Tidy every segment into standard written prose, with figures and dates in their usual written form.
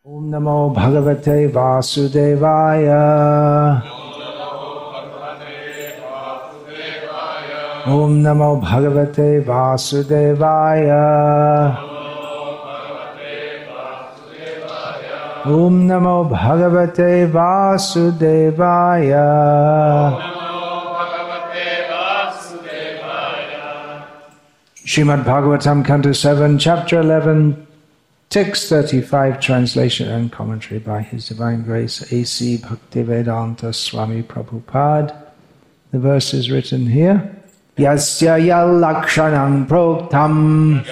Om Namo Bhagavate Vasudevaya. Om Namo Bhagavate Vasudevaya. Om Namo Bhagavate Vasudevaya. Srimad Bhagavatam, Canto 7, Chapter 11, Text 35, translation and commentary by His Divine Grace A.C. Bhaktivedanta Swami Prabhupada. The verse is written here. Yasya yalakshanam proktam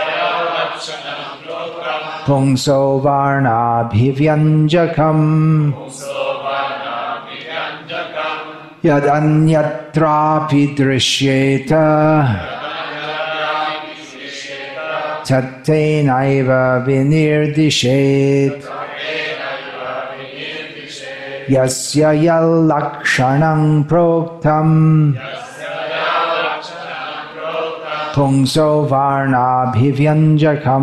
pungso varnabhivyanjakam yadanyatrapi drishyeta Tattenaiva vinirdishet Yasya yalakshanam proktam Pungso varnabhivyanjakam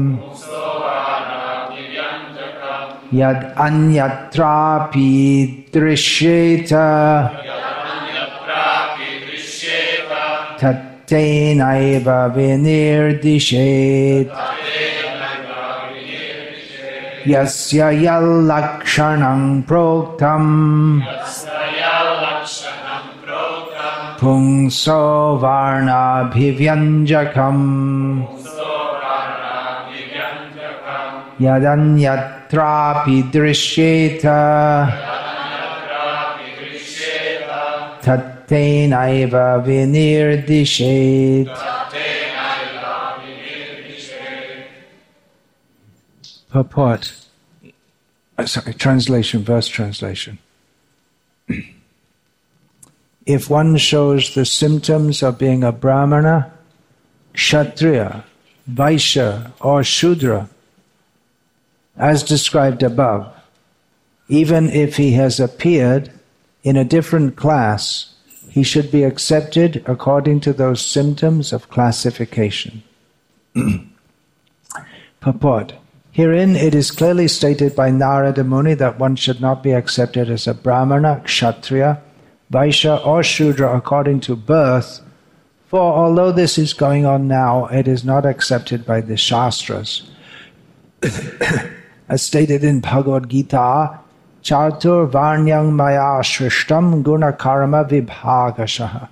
Yad anyatrapi drishyeta Tattenaiva vinirdishet Yasya yalakshanam proktam Pungso varnabhivyanjakam Yadanyatrapi drishyeta Tattenaiva vinirdishet. Purport. Translation, verse translation. If one shows the symptoms of being a Brahmana, Kshatriya, Vaishya, or Shudra, as described above, even if he has appeared in a different class, he should be accepted according to those symptoms of classification. Purport. Herein it is clearly stated by Narada Muni that one should not be accepted as a Brahmana, Kshatriya, Vaishya or Shudra according to birth, for although this is going on now, it is not accepted by the Shastras. As stated in Bhagavad Gita, Chatur Varnyam Maya Shrishtam Guna Karma Vibhagashaha.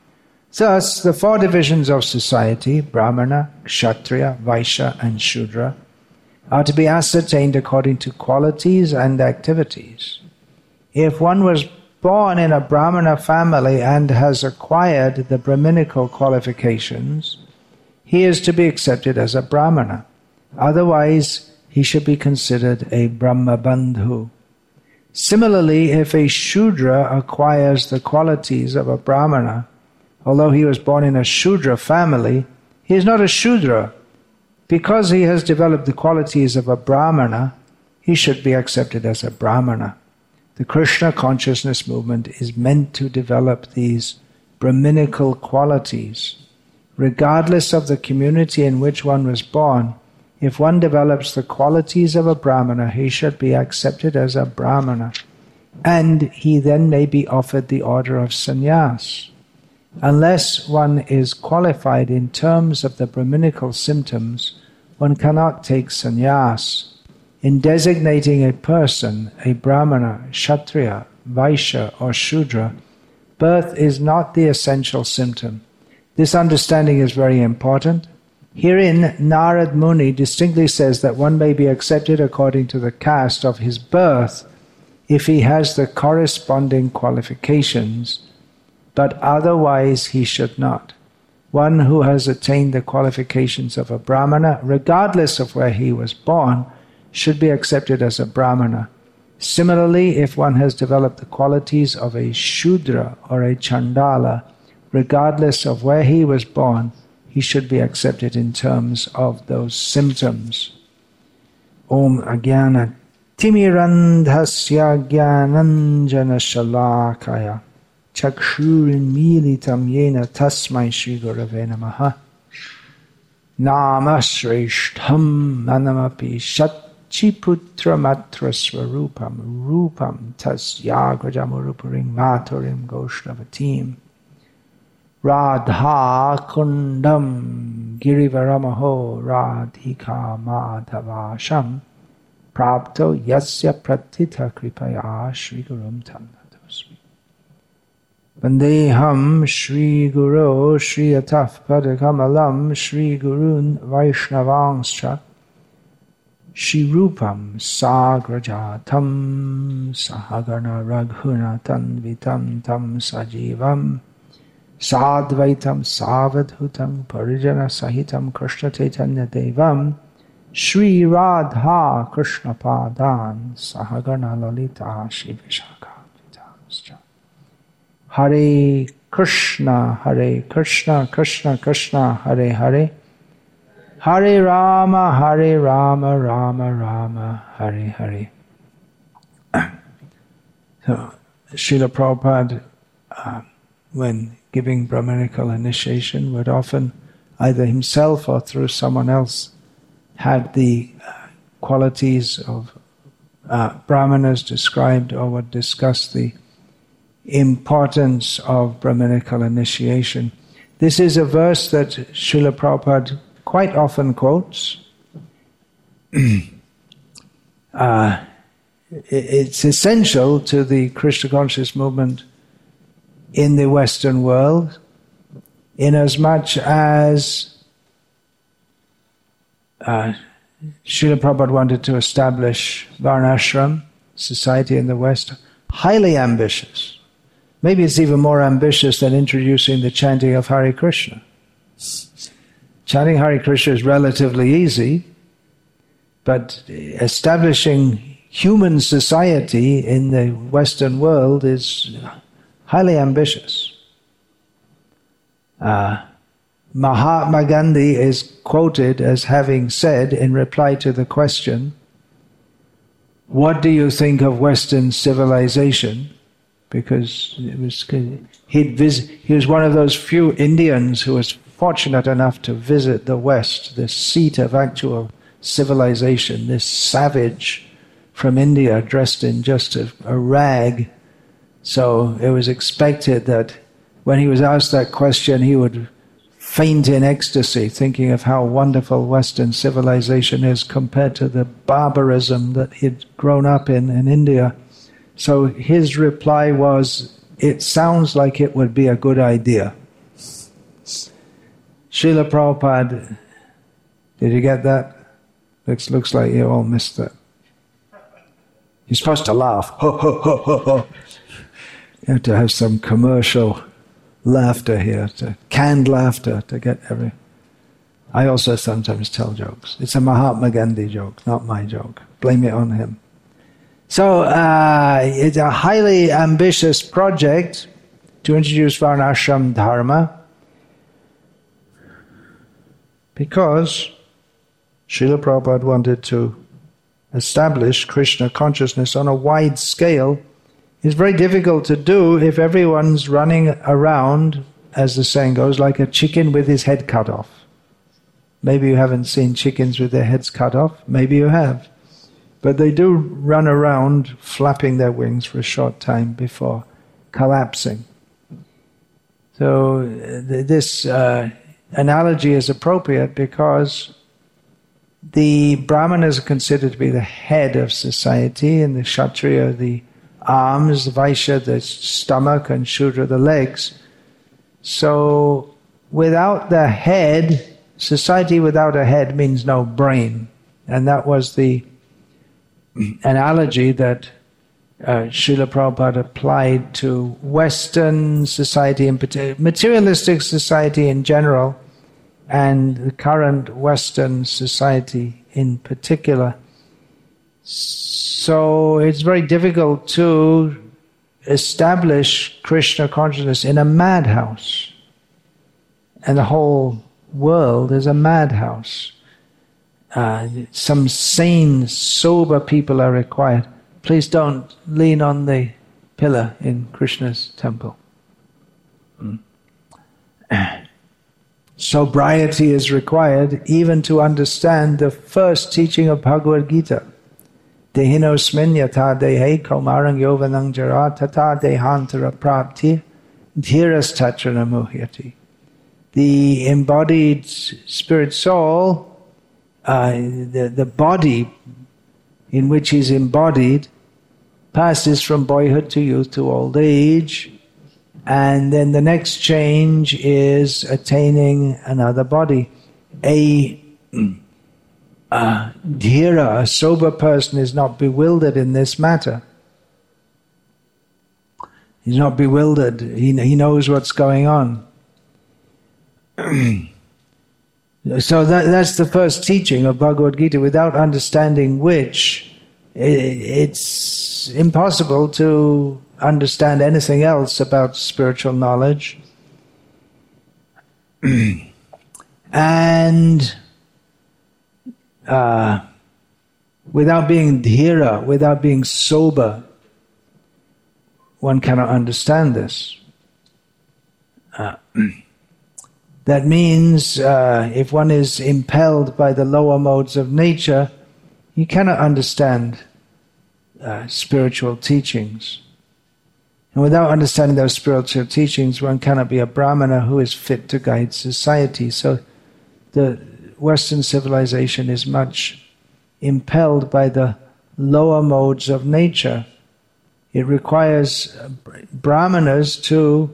Thus, the four divisions of society, Brahmana, Kshatriya, Vaishya and Shudra, are to be ascertained according to qualities and activities. If one was born in a Brahmana family and has acquired the Brahminical qualifications, he is to be accepted as a Brahmana. Otherwise, he should be considered a Brahmabandhu. Similarly, if a Shudra acquires the qualities of a Brahmana, although he was born in a Shudra family, he is not a Shudra. Because he has developed the qualities of a Brahmana, he should be accepted as a Brahmana. The Krishna consciousness movement is meant to develop these Brahminical qualities. Regardless of the community in which one was born, if one develops the qualities of a Brahmana, he should be accepted as a Brahmana, and he then may be offered the order of sannyas. Unless one is qualified in terms of the Brahminical symptoms, one cannot take sannyas. In designating a person, a Brahmana, Kshatriya, Vaishya or Shudra, birth is not the essential symptom. This understanding is very important. Herein, Narad Muni distinctly says that one may be accepted according to the caste of his birth if he has the corresponding qualifications, but otherwise he should not. One who has attained the qualifications of a Brahmana, regardless of where he was born, should be accepted as a Brahmana. Similarly, if one has developed the qualities of a Shudra or a Chandala, regardless of where he was born, he should be accepted in terms of those symptoms. Om Agyana Timirandhasya Gyananjana Shalakaya Chakshurin Militam Yena Tasmai Shri Gurave Namaha Namashreshtham Manamapi Shat chiputramatra swarupam rupam tasyagrajamurupurim maturim goshtavatim Radha kundam girivaramaho radhika madhavasham prapto yasya pratitha kripaya shri gurum tanatosmi Vandeham Shri Guru Shri Ataf Padakamalam Shri Gurun Vaishnavangscha Shri Rupam Sagrajatam Sahagana Raghunatan Vitam Tam Sajivam Sadvaitam Savadhutam Parijana Sahitam Krishna Chaitanya Devam Shri Radha Krishna Padan Sahagana Lalita Shri Vishaka Vitamscha Hare Krishna, Krishna Krishna, Hare Hare, Hare Rama, Rama Rama, Hare Hare. So, Srila Prabhupada, when giving Brahmanical initiation, would often, either himself or through someone else, had the qualities of Brahmanas described, or would discuss the importance of Brahmanical initiation. This is a verse that Srila Prabhupada quite often quotes. It's essential to the Krishna conscious movement in the Western world, inasmuch as Srila Prabhupada wanted to establish Varnashram society in the West, highly ambitious. Maybe it's even more ambitious than introducing the chanting of Hare Krishna. Chanting Hare Krishna is relatively easy, but establishing human society in the Western world is highly ambitious. Mahatma Gandhi is quoted as having said, in reply to the question, "What do you think of Western civilization?" Because he was one of those few Indians who was fortunate enough to visit the West, the seat of actual civilization, this savage from India dressed in just a rag. So it was expected that when he was asked that question, he would faint in ecstasy, thinking of how wonderful Western civilization is compared to the barbarism that he'd grown up in India. So his reply was, "It sounds like it would be a good idea." Srila Prabhupada, did you get that? Looks like you all missed that. You're supposed to laugh. Ho, ho, ho, ho, ho. You have to have some commercial laughter here, canned laughter to get every... I also sometimes tell jokes. It's a Mahatma Gandhi joke, not my joke. Blame it on him. So it's a highly ambitious project to introduce Varnashram Dharma, because Srila Prabhupada wanted to establish Krishna consciousness on a wide scale. It's very difficult to do if everyone's running around, as the saying goes, like a chicken with his head cut off. Maybe you haven't seen chickens with their heads cut off. Maybe you have. But they do run around flapping their wings for a short time before collapsing. So this analogy is appropriate because the Brahmanas are considered to be the head of society, and the Kshatriya the arms, the Vaishya the stomach, and Shudra the legs. So without the head, society without a head means no brain. And that was the analogy that Srila Prabhupada applied to Western society, in particular, materialistic society in general, and the current Western society in particular. So it's very difficult to establish Krishna consciousness in a madhouse. And the whole world is a madhouse. Some sane, sober people are required. Please don't lean on the pillar in Krishna's temple. Sobriety is required even to understand the first teaching of Bhagavad Gita. Dehinosmin yatha dehe kaumarang yovanang jara tata dehantara prapti dhiras tatrana muhyati. The embodied spirit soul, the body in which he is embodied, passes from boyhood to youth to old age, and then the next change is attaining another body. A dhira, a sober person, is not bewildered in this matter. He's not bewildered. He knows what's going on. So that's the first teaching of Bhagavad Gita, without understanding which it's impossible to understand anything else about spiritual knowledge. And without being dhira, without being sober, one cannot understand this. That means if one is impelled by the lower modes of nature, you cannot understand spiritual teachings. And without understanding those spiritual teachings, one cannot be a brahmana who is fit to guide society. So the Western civilization is much impelled by the lower modes of nature. It requires brahmanas to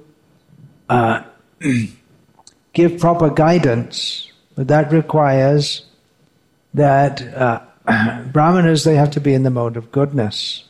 give proper guidance, but that requires that brahmanas, they have to be in the mode of goodness.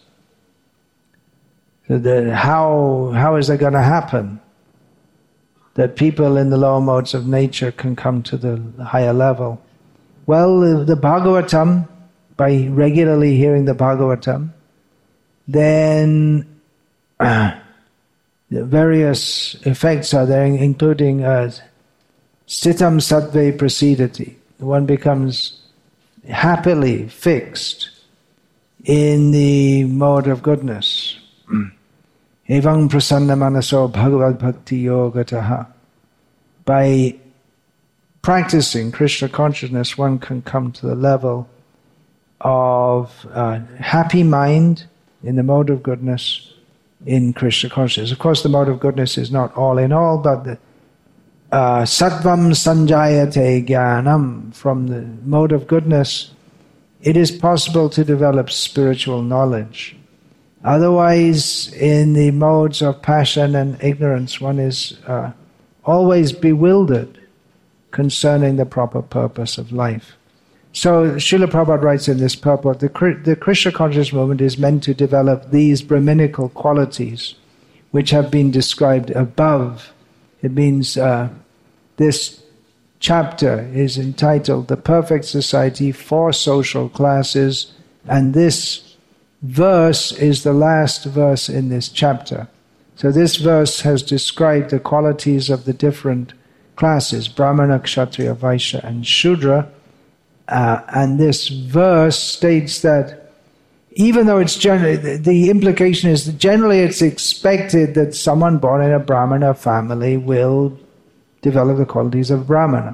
So how is that going to happen? That people in the lower modes of nature can come to the higher level? Well, the Bhagavatam, by regularly hearing the Bhagavatam, then the various effects are there, including Stitam Sattve Prasidati. One becomes happily fixed in the mode of goodness. Evang prasanna manaso bhagavad bhakti yogataha. By practicing Krishna consciousness, one can come to the level of happy mind in the mode of goodness in Krishna consciousness. Of course, the mode of goodness is not all in all, but the sattvam sanjayate jnanam, from the mode of goodness, it is possible to develop spiritual knowledge. Otherwise, in the modes of passion and ignorance, one is always bewildered concerning the proper purpose of life. So Srila Prabhupada writes in this purport, the Krishna conscious movement is meant to develop these Brahminical qualities which have been described above. It means this chapter is entitled The Perfect Society for Social Classes, and this verse is the last verse in this chapter. So this verse has described the qualities of the different classes, Brahmana, Kshatriya, Vaishya, and Shudra. And this verse states that even though it's generally, the implication is that generally it's expected that someone born in a Brahmana family will develop the qualities of Brahmana.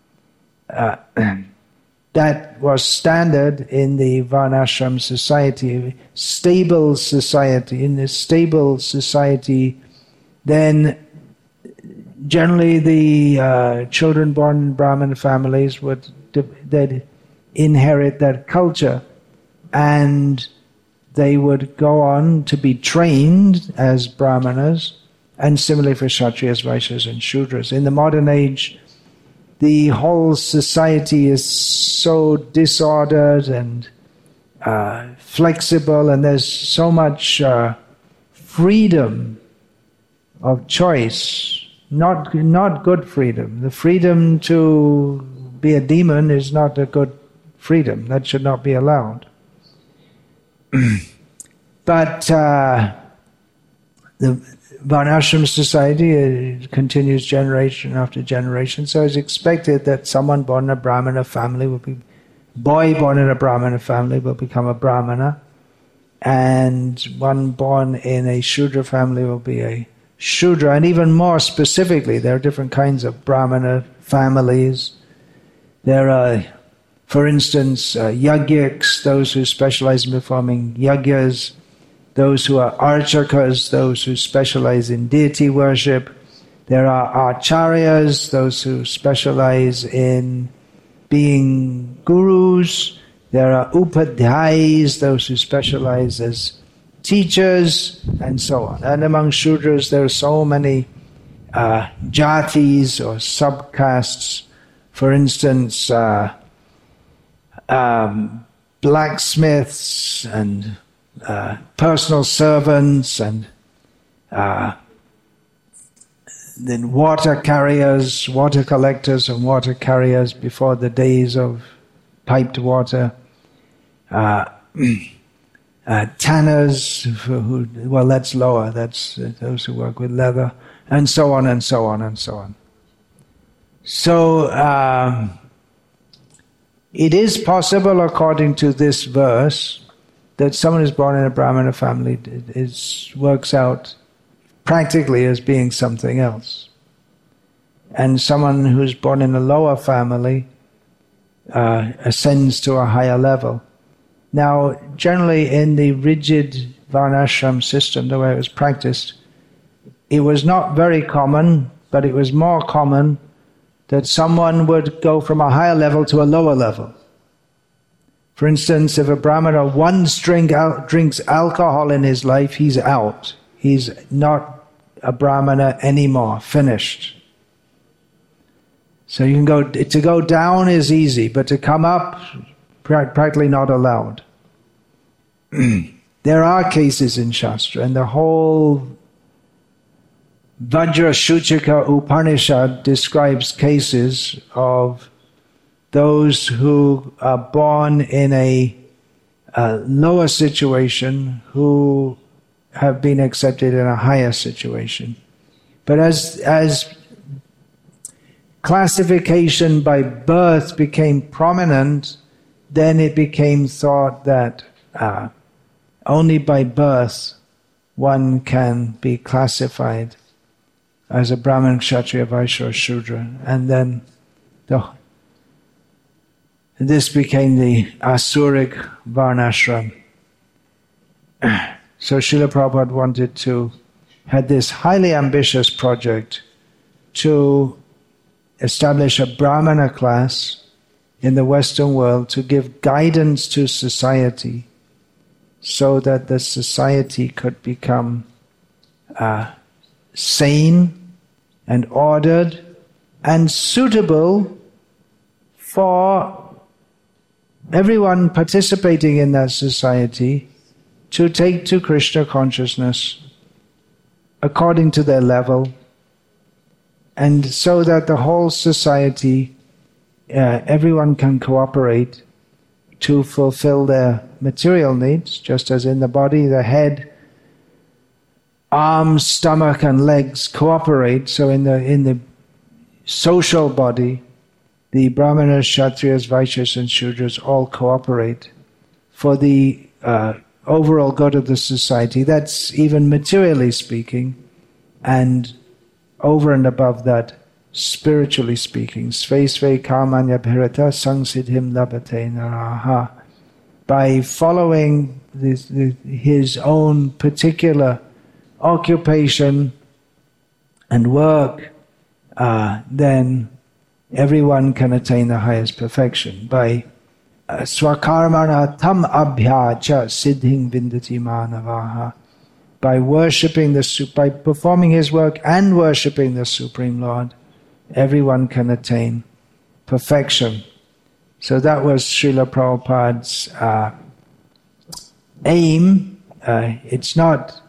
That was standard in the Varnashram society, stable society. In this stable society, then generally the children born in Brahmin families would they'd inherit that culture, and they would go on to be trained as Brahmanas, and similarly for Kshatriyas, Vaishyas, and Shudras. In the modern age, the whole society is so disordered and flexible, and there's so much freedom of choice, not good freedom. The freedom to be a demon is not a good freedom. That should not be allowed. But the Varnashram society continues generation after generation, so it's expected that someone born in a Brahmana family boy born in a Brahmana family will become a Brahmana, and one born in a Shudra family will be a Shudra. And even more specifically, there are different kinds of Brahmana families. There are For instance, yajniks, those who specialize in performing yajnas, those who are archakas, those who specialize in deity worship. There are acharyas, those who specialize in being gurus. There are upadhyayas, those who specialize as teachers, and so on. And among Shudras, there are so many jatis or subcastes. For instance, blacksmiths and personal servants, and then water carriers, water collectors and water carriers before the days of piped water. Tanners, well, that's lower, that's those who work with leather, and so on and so on and so on. So it is possible, according to this verse, that someone who's born in a Brahmana family works out practically as being something else. And someone who's born in a lower family ascends to a higher level. Now, generally in the rigid Varnashram system, the way it was practiced, it was not very common, but it was more common that someone would go from a higher level to a lower level. For instance, if a Brahmana once drinks alcohol in his life, he's out. He's not a Brahmana anymore, finished. So you can to go down is easy, but to come up, practically not allowed. There are cases in Shastra, and the whole Vajrashuchika Upanishad describes cases of those who are born in a lower situation who have been accepted in a higher situation. But as classification by birth became prominent, then it became thought that only by birth one can be classified as a Brahmin, Kshatriya, Vaishya, or Shudra. And then this became the Asuric Varnashram. So Srila Prabhupada had this highly ambitious project to establish a Brahmana class in the Western world to give guidance to society so that the society could become sane and ordered and suitable for everyone participating in that society to take to Krishna consciousness according to their level, and so that the whole society, everyone can cooperate to fulfill their material needs, just as in the body, the head, arms, stomach and legs cooperate. So in the social body, the Brahmanas, Kshatriyas, Vaishyas and Shudras all cooperate for the overall good of the society. That's even materially speaking, and over and above that, spiritually speaking. Sve sve kamanya bhirata sangsiddhim labhate naraha. By following his own particular occupation and work, then everyone can attain the highest perfection. By swakarmana tam abhyacha siddhing vindati manavaha. By by performing his work and worshipping the Supreme Lord, everyone can attain perfection. So that was Srila Prabhupada's aim. It's not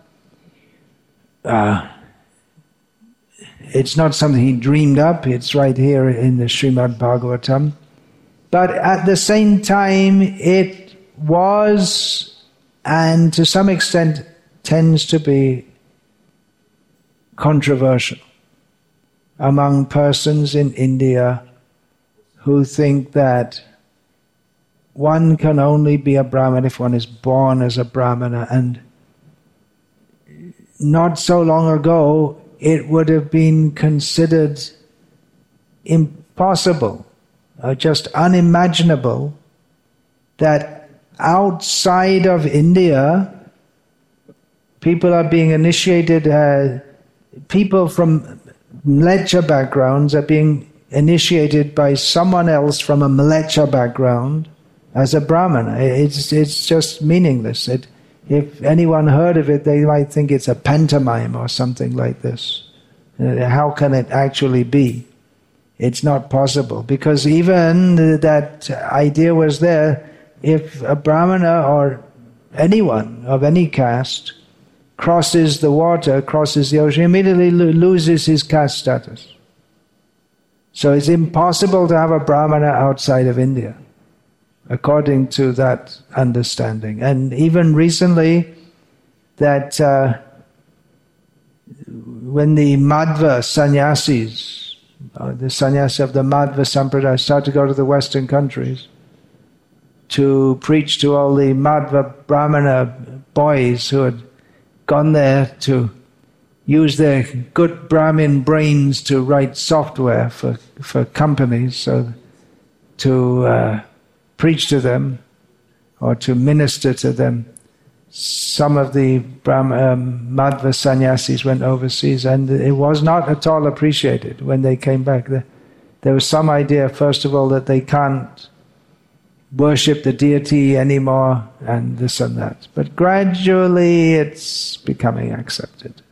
something he dreamed up. It's right here in the Srimad Bhagavatam. But at the same time, it was, and to some extent tends to be, controversial among persons in India who think that one can only be a Brahmin if one is born as a Brahmana. And not so long ago, it would have been considered impossible, just unimaginable, that outside of India, people are being initiated, people from Mleccha backgrounds are being initiated by someone else from a Mleccha background as a Brahmana. It's just meaningless. If anyone heard of it, they might think it's a pantomime or something like this. How can it actually be? It's not possible, because even that idea was there. If a Brahmana or anyone of any caste crosses the water, crosses the ocean, immediately loses his caste status. So it's impossible to have a Brahmana outside of India, according to that understanding. And even recently, that when the Madhva sannyasis, the sannyasi of the Madhva Sampradaya, started to go to the Western countries to preach to all the Madhva Brahmana boys who had gone there to use their good Brahmin brains to write software for companies, so to preach to them or to minister to them. Some of the Madhva sannyasis went overseas, and it was not at all appreciated when they came back. There was some idea, first of all, that they can't worship the deity anymore, and this and that. But gradually it's becoming accepted.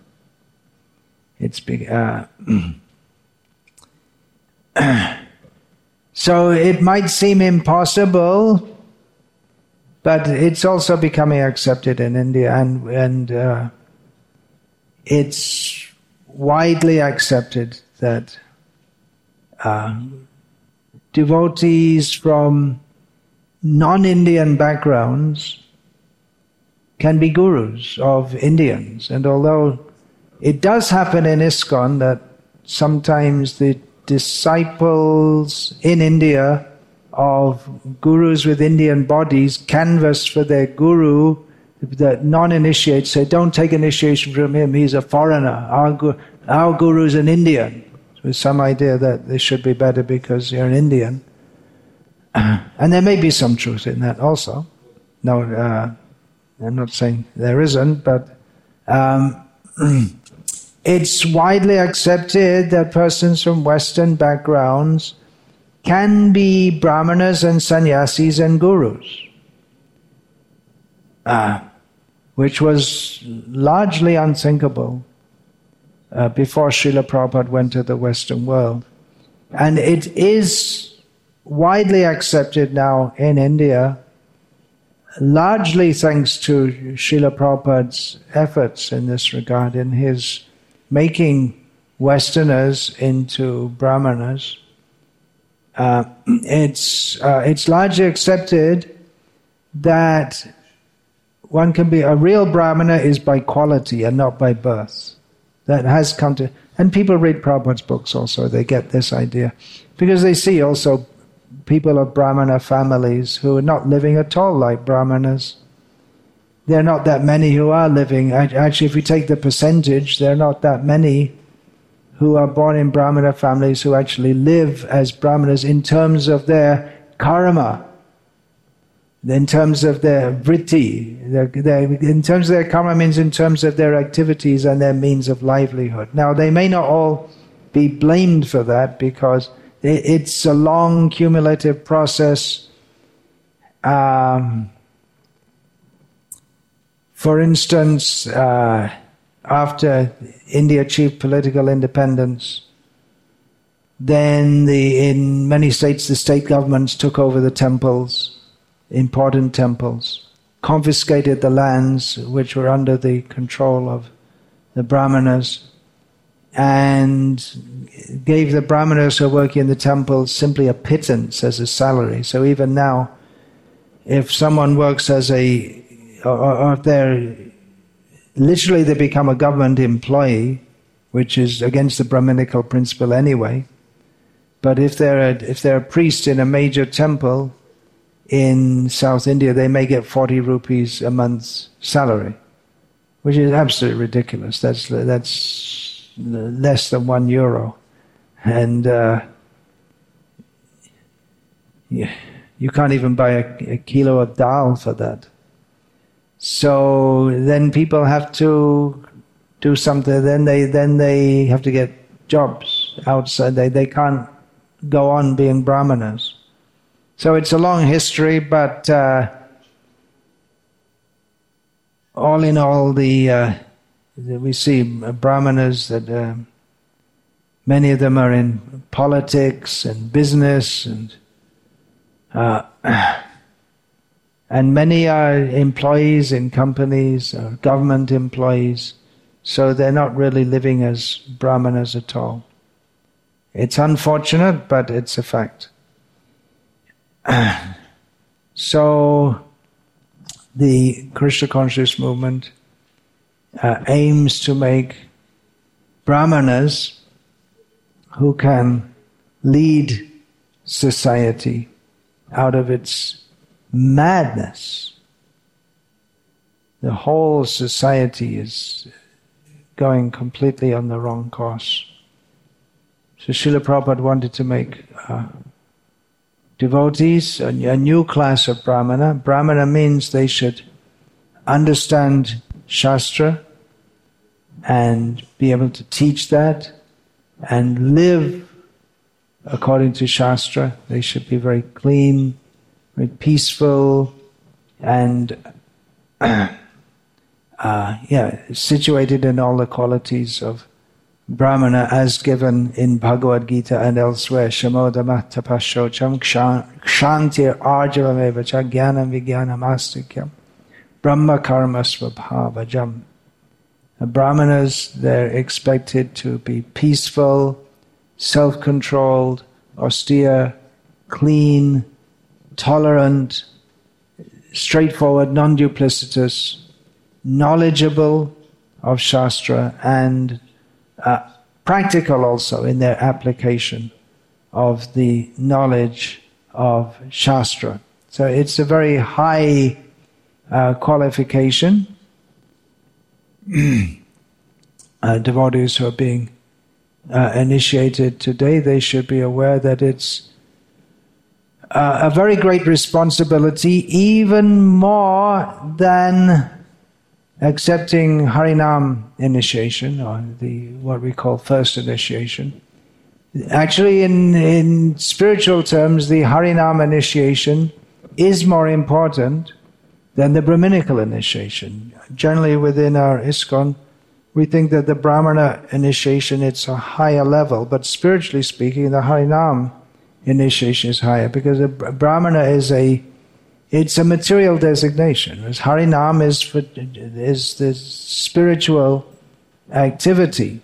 So it might seem impossible, but it's also becoming accepted in India, and it's widely accepted that devotees from non-Indian backgrounds can be gurus of Indians. And although it does happen in ISKCON that sometimes the disciples in India of gurus with Indian bodies canvass for their guru, the non-initiates say, don't take initiation from him, he's a foreigner. Our guru's an Indian. With some idea that they should be better because you're an Indian. And there may be some truth in that also. No, I'm not saying there isn't, but it's widely accepted that persons from Western backgrounds can be Brahmanas and sannyasis and gurus, which was largely unthinkable before Srila Prabhupada went to the Western world. And it is widely accepted now in India, largely thanks to Srila Prabhupada's efforts in this regard, in his making Westerners into Brahmanas. It's largely accepted that one can be a real Brahmana is by quality and not by birth. That has come to, and people read Prabhupada's books also, they get this idea. Because they see also people of Brahmana families who are not living at all like Brahmanas. There are not that many who are living. Actually, if you take the percentage, there are not that many who are born in Brahmana families who actually live as Brahmanas in terms of their karma, in terms of their vritti. In terms of their karma means in terms of their activities and their means of livelihood. Now, they may not all be blamed for that because it's a long cumulative process. For instance, after India achieved political independence, then in many states the state governments took over the temples, important temples, confiscated the lands which were under the control of the Brahmanas, and gave the Brahmanas who were working in the temples simply a pittance as a salary. So even now, if someone works as or if they're literally they become a government employee, which is against the Brahminical principle anyway. But if they're a priest in a major temple in South India, they may get 40 rupees a month's salary, which is absolutely ridiculous. That's less than €1, and You can't even buy a kilo of dal for that. So then people have to do something. Then they have to get jobs outside. They can't go on being brahmanas. So it's a long history, but all in all, we see brahmanas that many of them are in politics and business, and many are employees in companies, or government employees. So they're not really living as brahmanas at all. It's unfortunate, but it's a fact. So the Krishna conscious movement aims to make brahmanas who can lead society out of its madness. The whole society is going completely on the wrong course. So Srila Prabhupada wanted to make devotees a new class of brahmana. Brahmana means they should understand Shastra and be able to teach that and live according to Shastra. They should be very clean, very peaceful, and situated in all the qualities of brahmana as given in Bhagavad Gita and elsewhere. Shamodama tapashocham kshantir arjavamevacha jnanam vijnanam astikyam brahma karma svabhavajam. The brahmanas, they're expected to be peaceful, self-controlled, austere, clean, tolerant, straightforward, non-duplicitous, knowledgeable of Shastra, and practical also in their application of the knowledge of Shastra. So it's a very high qualification. Devotees who are being initiated today, they should be aware that it's a very great responsibility, even more than accepting Harinam initiation, or what we call first initiation. Actually, in spiritual terms, the Harinam initiation is more important than the Brahminical initiation. Generally, within our ISKCON, we think that the Brahmana initiation, it's a higher level, but spiritually speaking, the Harinam initiation is higher, because a Brahmana it's a material designation. Whereas Harinam is the spiritual activity.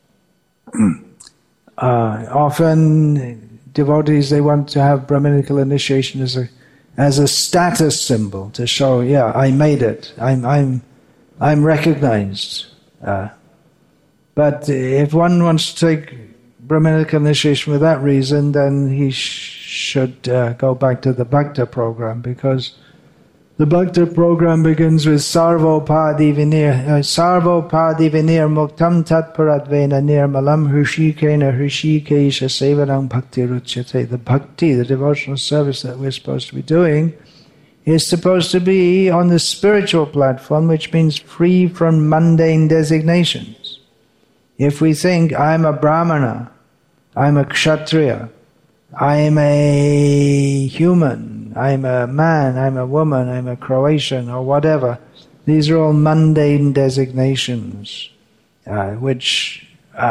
Often devotees, they want to have Brahminical initiation as a status symbol to show, yeah, I made it. I'm recognized. But if one wants to take Brahminical initiation for that reason, then he should go back to the Bhakta program, because the Bhakta program begins with Sarvopadi Vinir Muktam Tatparadvena Nirmalam Hrishikena Hrishikesha Sevanam Bhakti Ruchyate. The bhakti, the devotional service that we're supposed to be doing, is supposed to be on the spiritual platform, which means free from mundane designations. If we think, I'm a Brahmana, I'm a Kshatriya, I'm a human, I'm a man, I'm a woman, I'm a Croatian, or whatever, these are all mundane designations, which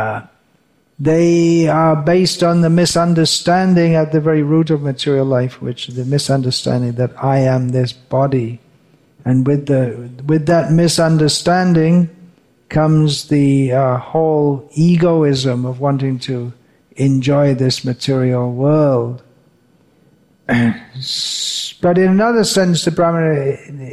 they are based on the misunderstanding at the very root of material life, which is the misunderstanding that I am this body. And with that misunderstanding comes the whole egoism of wanting to enjoy this material world. But in another sense, the Brahmana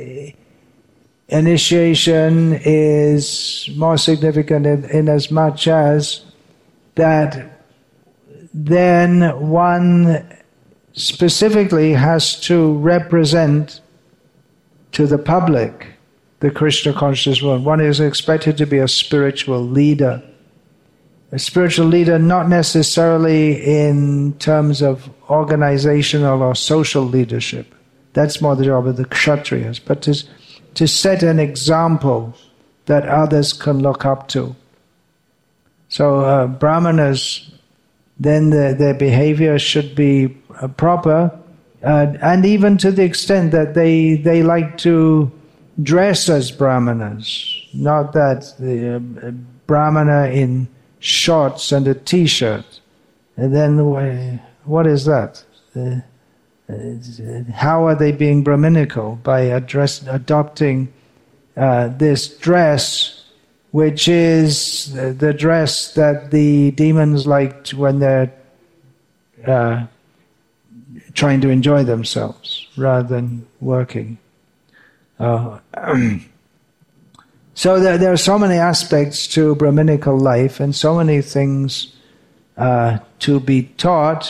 initiation is more significant in as much as that then one specifically has to represent to the public the Krishna conscious one. One is expected to be a spiritual leader. a spiritual leader, not necessarily in terms of organizational or social leadership. That's more the job of the Kshatriyas, but to set an example that others can look up to. So Brahmanas, then their behavior should be proper, and even to the extent that they like to dress as Brahmanas, not that the Brahmana in shorts and a t-shirt. And then what is that? How are they being Brahminical? By adopting this dress, which is the dress that the demons liked when they're trying to enjoy themselves rather than working. So there are so many aspects to Brahminical life and so many things to be taught.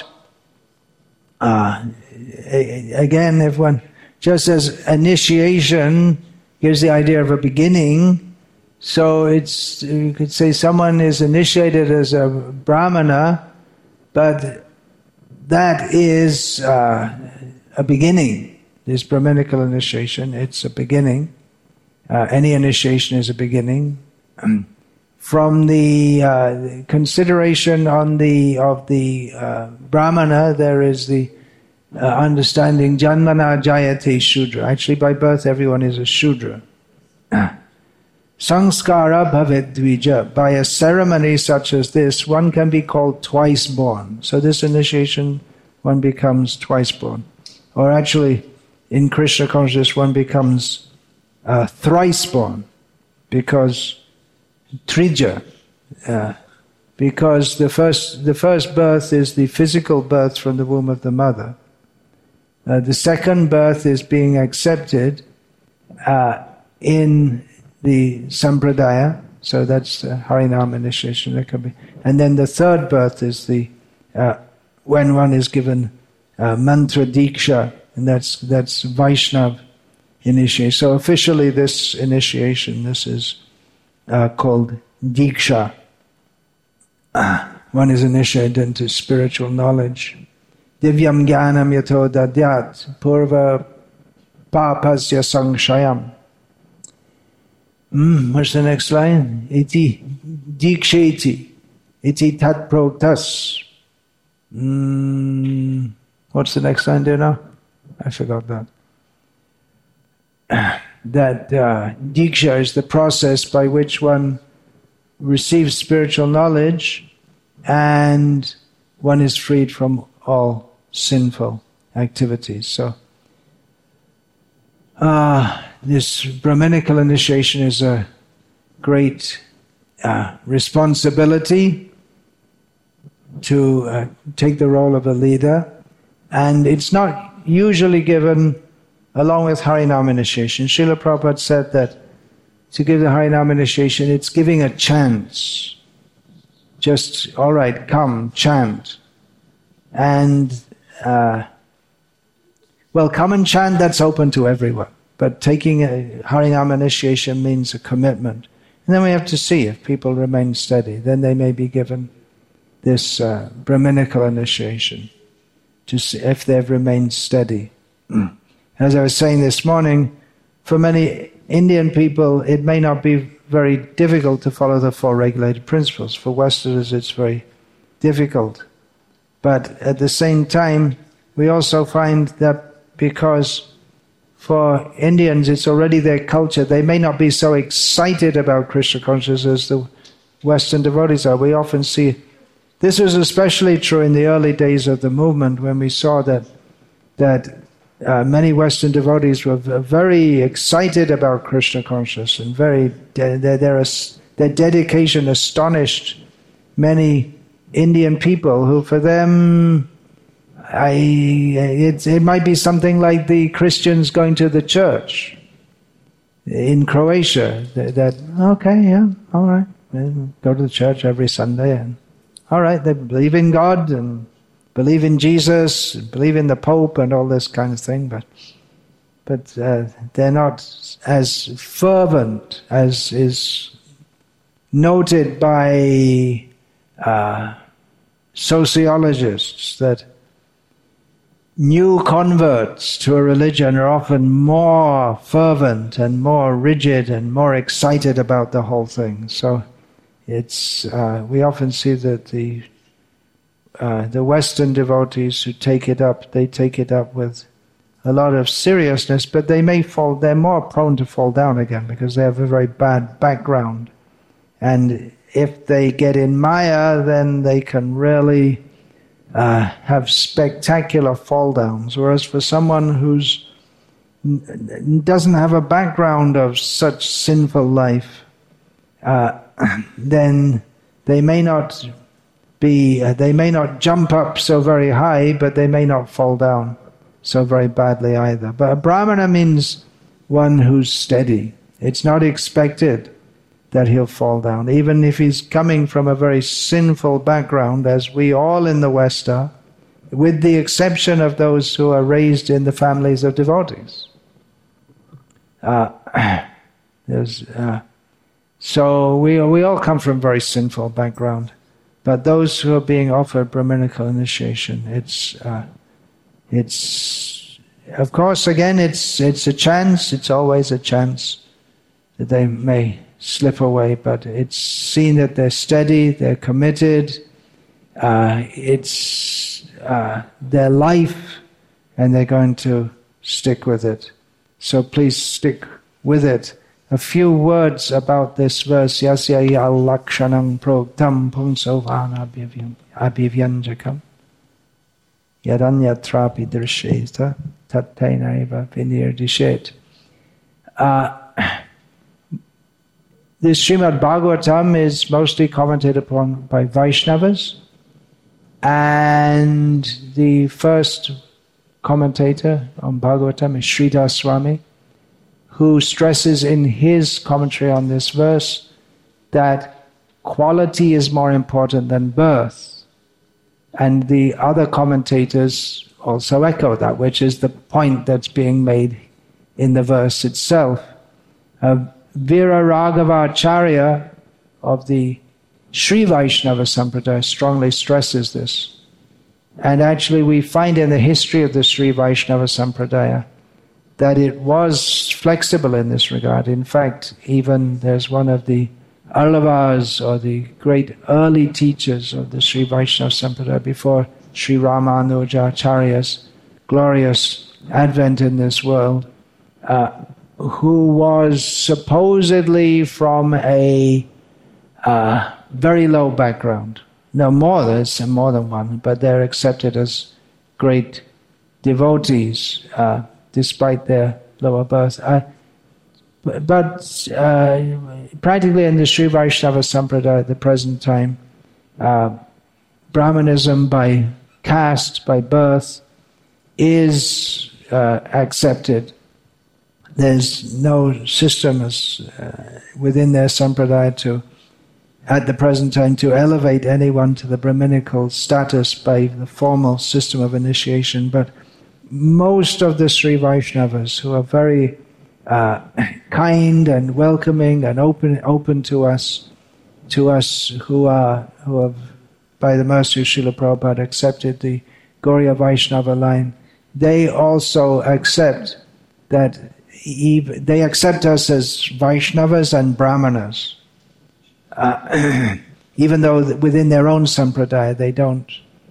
Again, if one, just as initiation gives the idea of a beginning, so you could say someone is initiated as a Brahmana, but that is a beginning. This Brahminical initiation, it's a beginning. Any initiation is a beginning. From the consideration of the Brahmana, there is the understanding Janmana Jayate Shudra. Actually, by birth, everyone is a Shudra. Sanskara Bhavet Dvija. By a ceremony such as this, one can be called twice born. So this initiation, one becomes twice born. Or actually, in Krishna consciousness, one becomes thrice born, because trija, because the first birth is the physical birth from the womb of the mother. The second birth is being accepted in the sampradaya, so that's the Harinam initiation. That can be, and then the third birth is the when one is given mantra diksha, and that's Vaishnav initiation. So officially, this initiation, this is called diksha. One is initiated into spiritual knowledge. Divyam jnanam yato dadyat purva papasya sangshayam. What's the next line? Iti diksheti. Iti tat proktas. What's the next line there now? I forgot that. That diksha is the process by which one receives spiritual knowledge and one is freed from all sinful activities. So this Brahminical initiation is a great responsibility to take the role of a leader, and it's not usually given along with Harinam initiation. Srila Prabhupada said that to give the Harinam initiation, it's giving a chance. Just, all right, come, chant. And, come and chant, that's open to everyone. But taking a Harinam initiation means a commitment. And then we have to see if people remain steady. Then they may be given this Brahminical initiation, to see if they've remained steady. As I was saying this morning, for many Indian people, it may not be very difficult to follow the four regulated principles. For Westerners, it's very difficult. But at the same time, we also find that because for Indians, it's already their culture, they may not be so excited about Krishna consciousness as the Western devotees are. We often see, this was especially true in the early days of the movement, when we saw that many Western devotees were very excited about Krishna consciousness, and their dedication astonished many Indian people who, for them, it might be something like the Christians going to the church in Croatia. That okay, yeah, all right, go to the church every Sunday, and all right, they believe in God and believe in Jesus, believe in the Pope and all this kind of thing, but they're not as fervent as is noted by sociologists that new converts to a religion are often more fervent and more rigid and more excited about the whole thing. So it's we often see that the Western devotees who take it up, they take it up with a lot of seriousness, but they're more prone to fall down again because they have a very bad background. And if they get in Maya, then they can really have spectacular fall downs. Whereas for someone who's doesn't have a background of such sinful life, then they may not jump up so very high, but they may not fall down so very badly either. But a Brahmana means one who's steady. It's not expected that he'll fall down, even if he's coming from a very sinful background, as we all in the West are, with the exception of those who are raised in the families of devotees. So we all come from very sinful background, but those who are being offered Brahminical initiation, it's of course again it's a chance. It's always a chance that they may slip away, but it's seen that they're steady, they're committed, it's their life, and they're going to stick with it. So please stick with it. A few words about this verse, Yasya al-lakshanam proktam pungsovana abhivyanjakam yadanyatrapi drisheta tattainaiva vinirdishet. This Srimad Bhagavatam is mostly commented upon by Vaishnavas, and the first commentator on Bhagavatam is Sridhar Swami, who stresses in his commentary on this verse that quality is more important than birth. And the other commentators also echo that, which is the point that's being made in the verse itself. Vira Raghavacharya of the Sri Vaishnava Sampradaya strongly stresses this. And actually we find in the history of the Sri Vaishnava Sampradaya that it was flexible in this regard. In fact, even there's one of the Allavas, or the great early teachers of the Sri Vaishnava Sampradaya before Sri Ramanujacharya's glorious advent in this world, who was supposedly from a very low background. No, there's more than one, but they're accepted as great devotees despite their lower birth. But practically in the Sri Vaishnava Sampradaya at the present time, Brahmanism by caste, by birth, is accepted. There's no system within their Sampradaya at the present time to elevate anyone to the Brahminical status by the formal system of initiation, but most of the Sri Vaishnavas, who are very kind and welcoming and open to us who have, by the mercy of Srila Prabhupada, accepted the Gauriya Vaishnava line, they also accept that they accept us as Vaishnavas and Brahmanas, even though within their own sampradaya they don't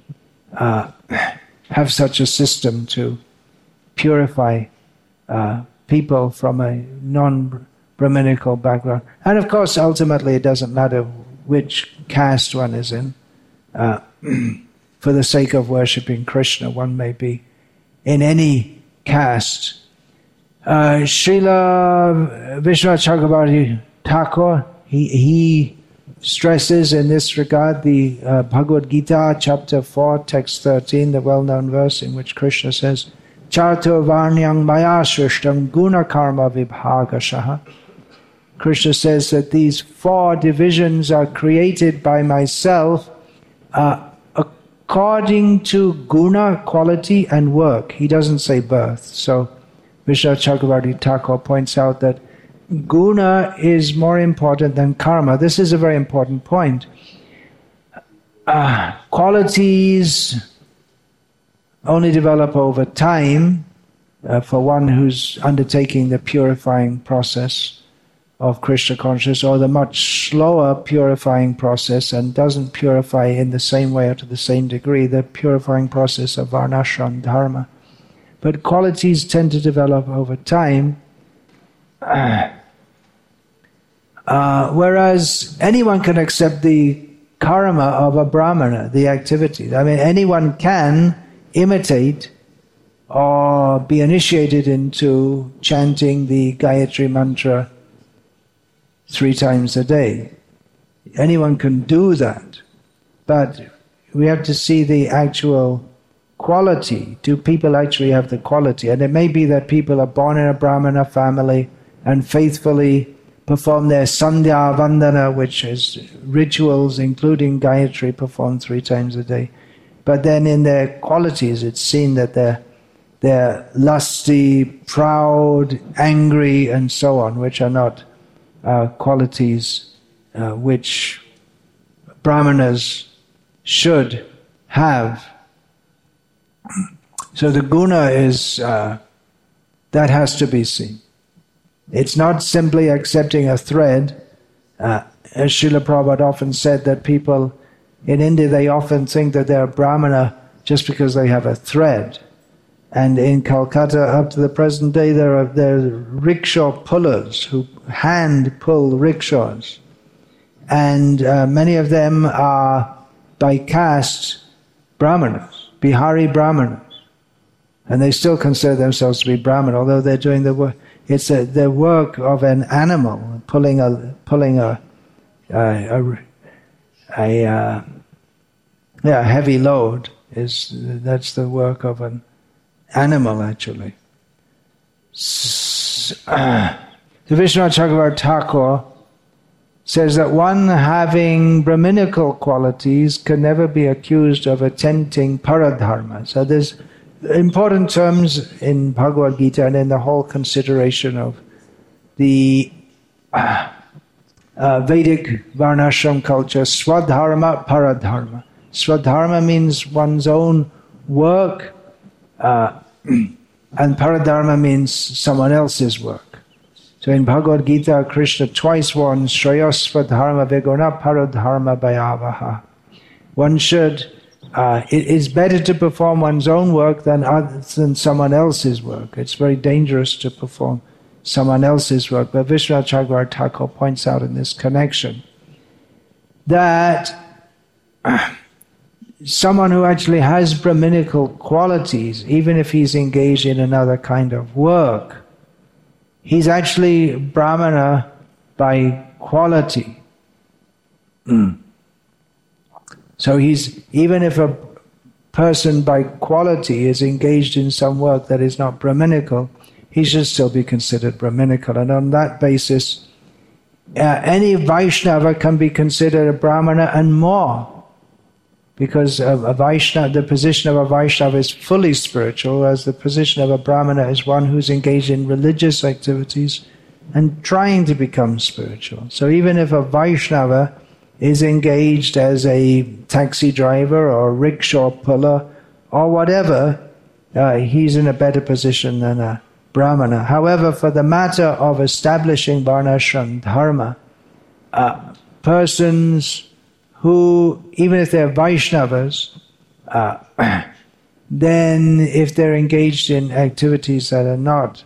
have such a system to purify people from a non-Brahminical background. And of course, ultimately, it doesn't matter which caste one is in. For the sake of worshipping Krishna, one may be in any caste. Srila Vishwanath Chakravarti Thakur, he stresses in this regard the Bhagavad Gita, chapter 4, text 13, the well-known verse in which Krishna says, Charto varnyang maya shrishtam guna karma vibhagashaha. Krishna says that these 4 divisions are created by myself according to guna, quality, and work. He doesn't say birth. So Vishwanath Chakravarti Thakur points out that guna is more important than karma. This is a very important point. qualities only develop over time for one who's undertaking the purifying process of Krishna consciousness, or the much slower purifying process and doesn't purify in the same way or to the same degree, the purifying process of varnashram dharma. But qualities tend to develop over time, whereas anyone can accept the karma of a brahmana, the activities. I mean, anyone can imitate or be initiated into chanting the Gayatri mantra 3 times a day. Anyone can do that, but we have to see the actual quality. Do people actually have the quality? And it may be that people are born in a brahmana family and faithfully perform their sandhya vandana, which is rituals including Gayatri, performed 3 times a day. But then in their qualities it's seen that they're lusty, proud, angry, and so on, which are not qualities which brahmanas should have. So the guna is, that has to be seen. It's not simply accepting a thread. As Srila Prabhupada often said, that people in India, they often think that they're a brahmana just because they have a thread. And in Calcutta, up to the present day, there are rickshaw pullers who hand pull rickshaws. And many of them are by caste brahmanas, Bihari brahmanas. And they still consider themselves to be brahman, although they're doing the work. It's the work of an animal, pulling a heavy load. That's the work of an animal, actually. So Vishwanath Chakravarti Thakur says that one having Brahminical qualities can never be accused of attempting paradharma. So there's important terms in Bhagavad Gita and in the whole consideration of the Vedic Varnashram culture, Swadharma, Paradharma. Swadharma means one's own work, and Paradharma means someone else's work. So in Bhagavad Gita, Krishna twice warns, Shreyasvadharma viguna paradharma bhayavaha. One should, it is better to perform one's own work than someone else's work. It's very dangerous to perform someone else's work. But Vishwanath Chakravarti Thakur points out in this connection that someone who actually has Brahminical qualities, even if he's engaged in another kind of work, he's actually Brahmana by quality. So even if a person by quality is engaged in some work that is not Brahminical, he should still be considered Brahminical. And on that basis, any Vaishnava can be considered a Brahmana and more. Because a Vaishnava, the position of a Vaishnava is fully spiritual, whereas the position of a Brahmana is one who's engaged in religious activities and trying to become spiritual. So even if a Vaishnava is engaged as a taxi driver or a rickshaw puller or whatever, he's in a better position than a Brahmana. However, for the matter of establishing Varnashram Dharma, persons who, even if they're Vaishnavas, then if they're engaged in activities that are not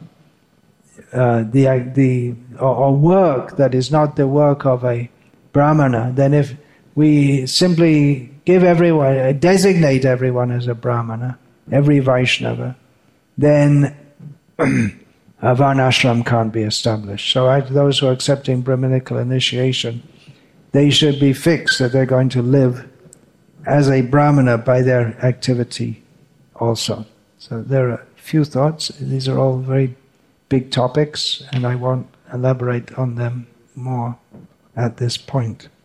or work that is not the work of a Brahmana, then if we simply designate everyone as a Brahmana, every Vaishnava, then a Varnashram can't be established. So those who are accepting Brahminical initiation, they should be fixed that they're going to live as a Brahmana by their activity also. So there are a few thoughts. These are all very big topics, and I won't elaborate on them more at this point.